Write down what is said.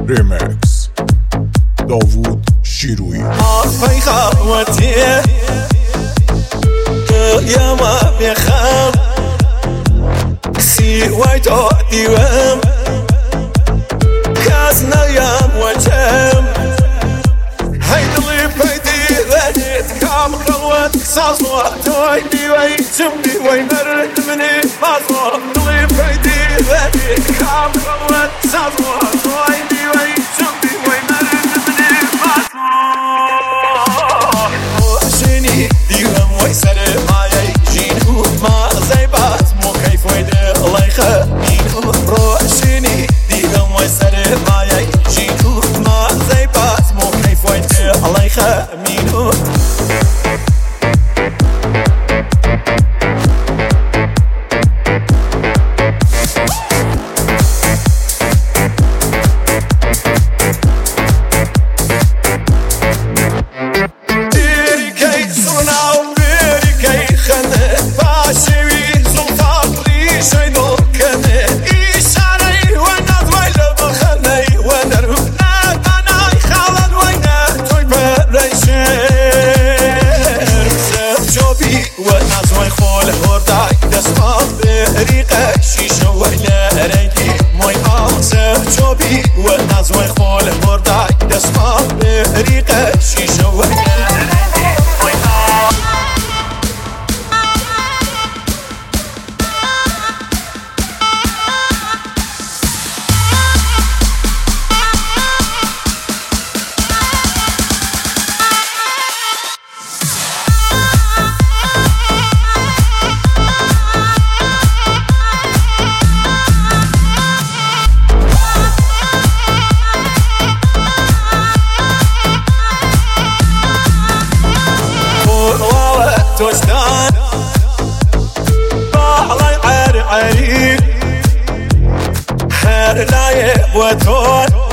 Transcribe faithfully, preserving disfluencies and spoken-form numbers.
ریمکس داوود شیرویی آفای خواتیه یا ما بخم سی وای تو دیوم کس نیم وچم هی دلی پیدی ودید کام خوات سازوا توی دیوی چم دیوی مرد منی بازوا دلی پیدی ودید کام خوات سازوا توی دیوی چم دیوی مرد منی بازوا وشنی دیوم وی سر مایه جینو ما زیبات مو کیف ویده الله خمینو روشنی دیوم وی سر مایه جینو ما زیبات مو کیف ویده الله خمینو توشتان باعلي عري عريق هر لايق وتون